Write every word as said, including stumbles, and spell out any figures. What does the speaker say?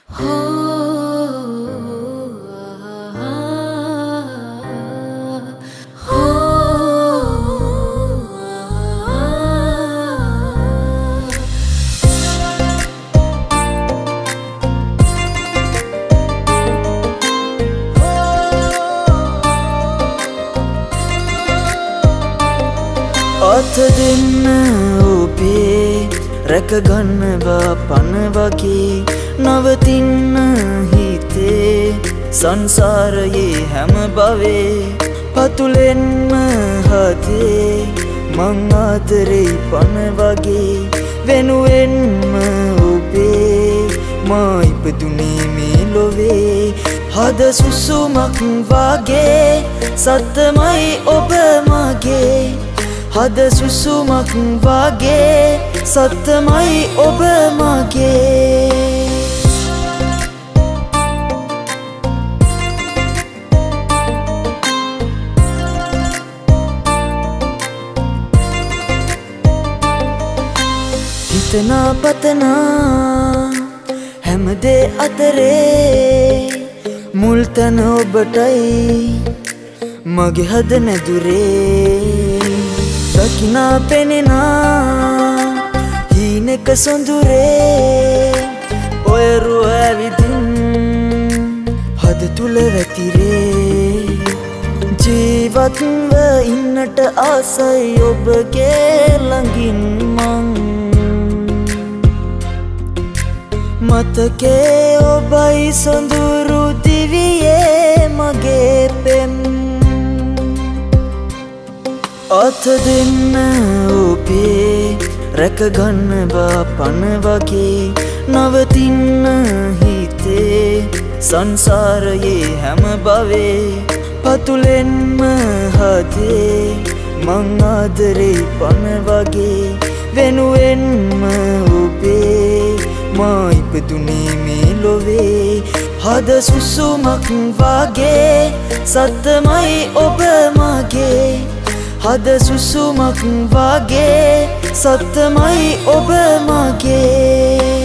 අත දෙන්න ඔබේ රැකගන්නවා පන වගේ නවතින්න හිතේ සංසාරයේ හැම භවේ පතුලෙන්ම හදේ මං ආදරේ පන වගේ වෙනුවෙන්ම ඔබේ මා ඉපදුනේ මේ ලොවේ හද සුසුමක් වගේ සත්තමයි ඔබ මගේ හද සුසුමක් වගේ සත්තමයි ඔබ මගේ හිතනා පතනා හැමදේ අතරේ මුල් තැන ඔබටයි මගේ හද නැදුරේ දකිනා පෙනෙනා හීනෙක සොඳුරේ ඔය රුව ඇවිදින් හද තුල වැතිරේ ජීවත්ව ඉන්නට ආසයි ඔබගේ ළඟින් මං මතකේ ඔබයි සොඳුරු දිවියේ මගේ පෙම් අත දෙන්න ඔබේ රැකගන්නවා පන වගේ නවතින්න හිතේ සංසාරයේ හැම භවේ පතුලෙන්ම හදේ මං ආදරේ පන වගේ වෙනුවෙන්ම ඔබේ මා ඉපදුනේ මේ ලොවේ හද සුසුමක් වගේ සත්තමයි ඔබ මගේ හද සුසුමක් වගේ සත්තමයි ඔබ මගේ